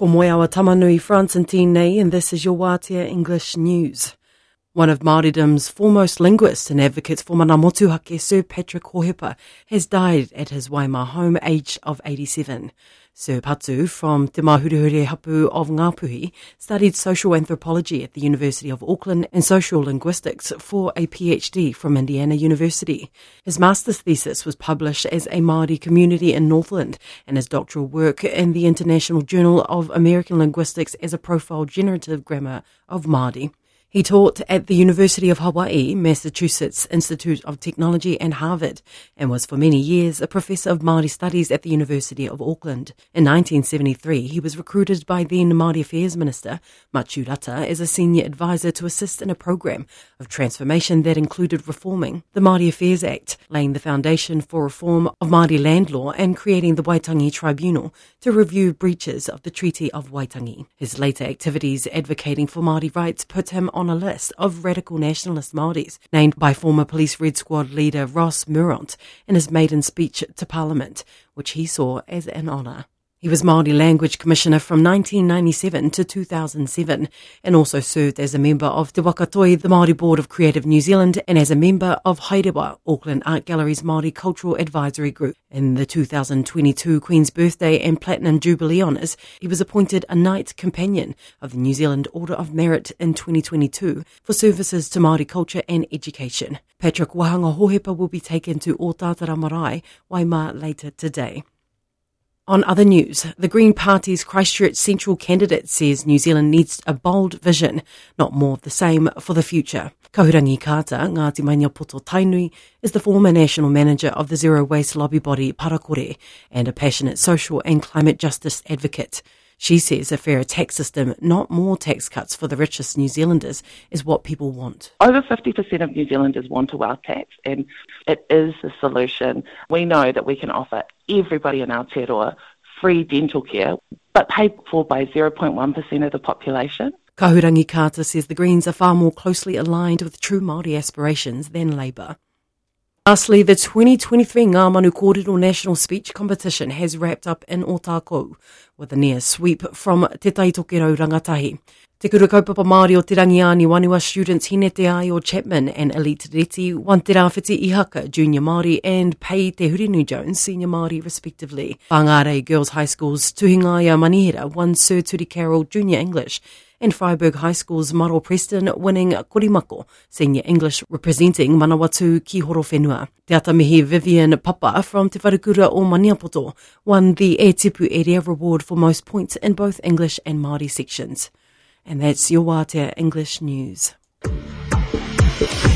Ko moe awa tamanui France and tēnei, and this is your Wātea English News. One of Māoridom's foremost linguists and advocates for mana motuhake, Sir Patrick Hohepa, has died at his Waima home, aged of 87. Sir Patu, from Te Mahurihure Hapu of Ngāpuhi, studied social anthropology at the University of Auckland and social linguistics for a PhD from Indiana University. His master's thesis was published as a Māori community in Northland, and his doctoral work in the International Journal of American Linguistics as a profile generative grammar of Māori. He taught at the University of Hawaii, Massachusetts Institute of Technology and Harvard, and was for many years a professor of Māori studies at the University of Auckland. In 1973, he was recruited by then Māori Affairs Minister Matiu Rata as a senior advisor to assist in a program of transformation that included reforming the Māori Affairs Act, laying the foundation for reform of Māori land law and creating the Waitangi Tribunal to review breaches of the Treaty of Waitangi. His later activities advocating for Māori rights put him on a list of radical nationalist Māoris, named by former Police Red Squad leader Ross Murront in his maiden speech to Parliament, which he saw as an honour. He was Māori Language Commissioner from 1997 to 2007 and also served as a member of Te Wakatoi, the Māori Board of Creative New Zealand, and as a member of Haerewa, Auckland Art Gallery's Māori Cultural Advisory Group. In the 2022 Queen's Birthday and Platinum Jubilee Honours, he was appointed a Knight Companion of the New Zealand Order of Merit in 2022 for services to Māori culture and education. Patrick Wahanga Hohepa will be taken to Otatara Marae, Waima, later today. On other news, the Green Party's Christchurch Central candidate says New Zealand needs a bold vision, not more of the same, for the future. Kahurangi Kata, Ngāti Maniapoto Tainui, is the former national manager of the zero waste lobby body Parakore and a passionate social and climate justice advocate. She says a fairer tax system, not more tax cuts for the richest New Zealanders, is what people want. Over 50% of New Zealanders want a wealth tax, and it is the solution. We know that we can offer everybody in Aotearoa free dental care, but paid for by 0.1% of the population. Kahurangi Kata says the Greens are far more closely aligned with true Māori aspirations than Labour. Lastly, the 2023 Ngā Manu Kōrero National Speech Competition has wrapped up in Otakou with a near sweep from Te Taitokero Rangatahi. Te kura kaupapa Māori o Te Rangiani Waniwa students Hine Te Ai o Chapman and Elite Reti, Wan Te Rāwhiti Ihaka Junior Māori and Pei Te Hurinu Jones Senior Māori respectively. Whangarei Girls High School's Tuhingaya Manihira won Sir Turi Carroll Junior English, and Freiburg High School's Maro Preston winning Korimako Senior English representing Manawatu ki Horo Whenua. Te Atamihi Vivian Papa from Te Wharekura o Maniapoto won the E Tipu Area Reward for most points in both English and Māori sections. And that's your Wātea English News.